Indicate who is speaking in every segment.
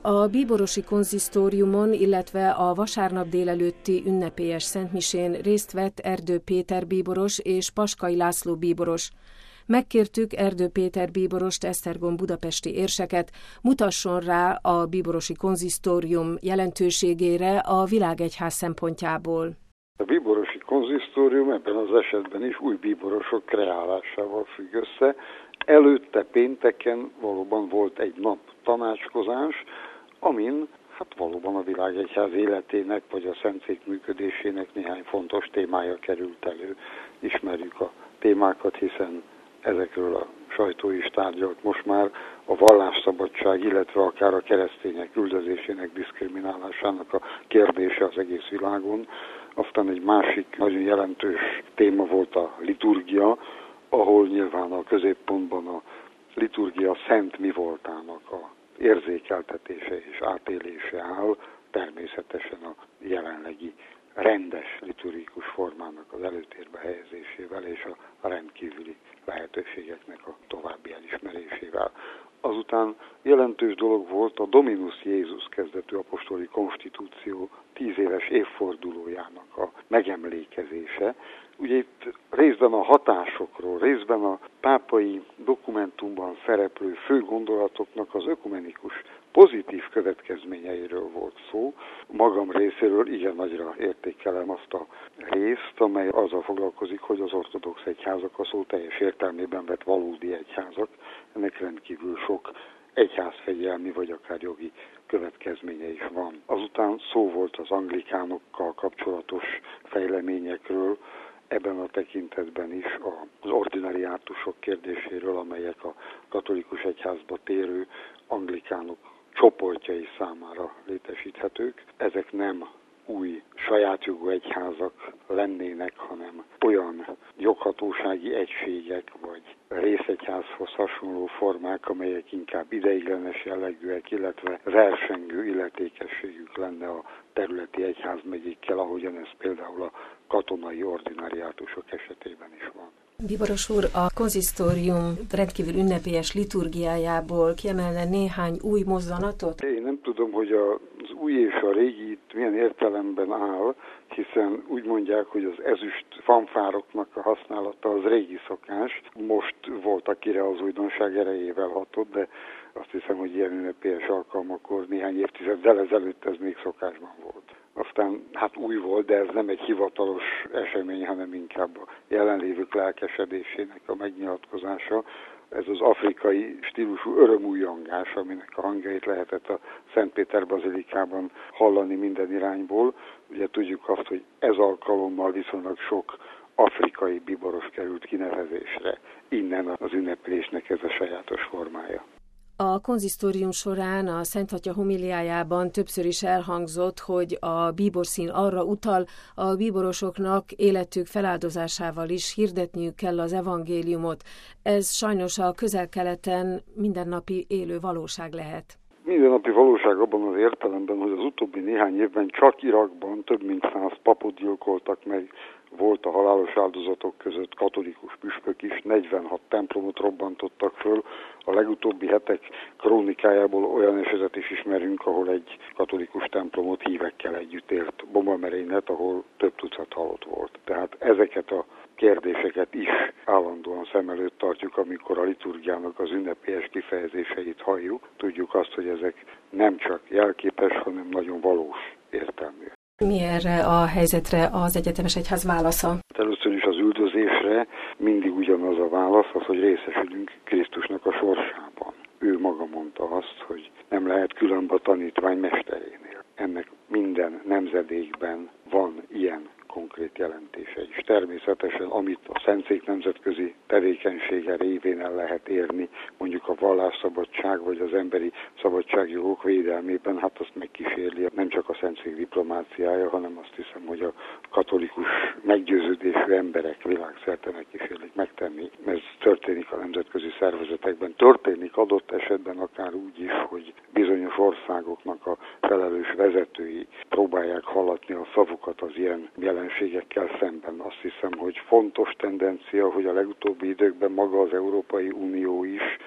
Speaker 1: A bíborosi konzisztóriumon, illetve a vasárnap délelőtti ünnepélyes szentmisén részt vett Erdő Péter bíboros és Paskai László bíboros. Megkértük Erdő Péter bíborost, Esztergom budapesti érseket, mutasson rá a bíborosi konzisztórium jelentőségére a világegyház szempontjából.
Speaker 2: A bíborosi konzisztórium ebben az esetben is új bíborosok kreálásával függ össze. Előtte pénteken valóban volt egy nap tanácskozás, amin valóban a világegyház életének vagy a szentszék működésének néhány fontos témája került elő. Ismerjük a témákat, hiszen ezekről a sajtó is tárgyalt most már. A vallásszabadság, illetve akár a keresztények üldözésének, diszkriminálásának a kérdése az egész világon. Aztán egy másik nagyon jelentős téma volt a liturgia, ahol nyilván a középpontban a liturgia szent mi voltának a érzékeltetése és átélése áll, természetesen a jelenlegi rendes liturgikus formának az előtérbe helyezésével és a rendkívüli lehetőségeknek a további elismerésével. Azután jelentős dolog volt a Dominus Jézus kezdetű apostoli konstitúció 10 éves évfordulójának a megemlékezése. Ugye itt részben a hatásokról, részben a pápai dokumentumban szereplő fő gondolatoknak az ökumenikus pozitív következményeiről volt szó. Magam részéről igen nagyra értékelem azt a részt, amely azzal foglalkozik, hogy az ortodox egyházak a szó teljes értelmében vett valódi egyházak. Ennek rendkívül sok egyházfegyelmi vagy akár jogi következménye is van. Azután szó volt az anglikánokkal kapcsolatos fejleményekről, ebben a tekintetben is az ordinariátusok kérdéséről, amelyek a katolikus egyházba térő anglikánok csoportjai számára létesíthetők. Ezek nem új saját jogú egyházak lennének, hanem olyan joghatósági egységek vagy részegyházhoz hasonló formák, amelyek inkább ideiglenes jellegűek, illetve versengő illetékességük lenne a területi egyházmegyékkel, ahogyan ez például a katonai ordinariátusok esetében is van.
Speaker 1: Bíboros úr, a konzisztórium rendkívül ünnepélyes liturgiájából kiemelne néhány új mozzanatot?
Speaker 2: Én nem tudom, hogy az új és a régi itt milyen értelemben áll, hiszen úgy mondják, hogy az ezüst fanfároknak a használata az régi szokás. Most volt, akire az újdonság erejével hatott, de azt hiszem, hogy ilyen ünnepélyes alkalmakor néhány évtizeddel ezelőtt ez még szokásban volt. Aztán új volt, de ez nem egy hivatalos esemény, hanem inkább a jelenlévők lelkesedésének a megnyilatkozása. Ez az afrikai stílusú örömújongás, aminek a hangjait lehetett a Szentpéter bazilikában hallani minden irányból. Ugye tudjuk azt, hogy ez alkalommal viszonylag sok afrikai bíboros került kinevezésre. Innen az ünnepülésnek ez a sajátos formája.
Speaker 1: A konzisztórium során a Szent Atya homiliájában többször is elhangzott, hogy a bíborszín arra utal, a bíborosoknak életük feláldozásával is hirdetniük kell az evangéliumot. Ez sajnos a Közel-Keleten mindennapi élő valóság lehet.
Speaker 2: Mindennapi valóság abban az értelemben, hogy az utóbbi néhány évben csak Irakban több mint 100 papot gyilkoltak meg, volt a halálos áldozatok között katolikus püspök is, 46 templomot robbantottak föl. A legutóbbi hetek krónikájából olyan esetet is ismerünk, ahol egy katolikus templomot hívekkel együtt ért bombamerénylet, ahol több tucat halott volt. Tehát ezeket a kérdéseket is állandóan szem előtt tartjuk, amikor a liturgiának az ünnepélyes kifejezéseit halljuk. Tudjuk azt, hogy ezek nem csak jelképes, hanem nagyon valós értelmű.
Speaker 1: Mi erre a helyzetre az egyetemes egyház válasza?
Speaker 2: Először is az üldözésre mindig ugyanaz a válasz, az, hogy részesülünk Krisztusnak a sorsában. Ő maga mondta azt, hogy nem lehet különb a tanítvány mesterénél. Ennek minden nemzedékben van ilyen konkrét jelentése is. Természetesen, amit a Szentszék nemzetközi tevékenysége révén el lehet érni, mondjuk a vallásszabadság vagy az emberi szabadságjogok védelmében, azt megkísérli nem csak a Szentszék diplomáciája, hanem azt hiszem, hogy a katolikus meggyőződésű emberek világszerte megkísérlik megtenni. Ez történik a nemzetközi szervezetekben. Történik adott esetben akár úgy is, hogy bizonyos országoknak a felelős vezetői próbálják hallatni a szavukat az ilyen jelenségekkel szemben. Azt hiszem, hogy fontos tendencia, hogy a legutóbbi időkben maga az Európai Unió is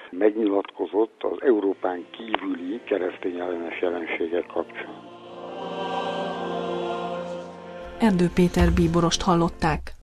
Speaker 2: megnyilatkozott az Európán kívüli keresztényellenes jelenségek kapcsán.
Speaker 1: Erdő Péter bíborost hallották.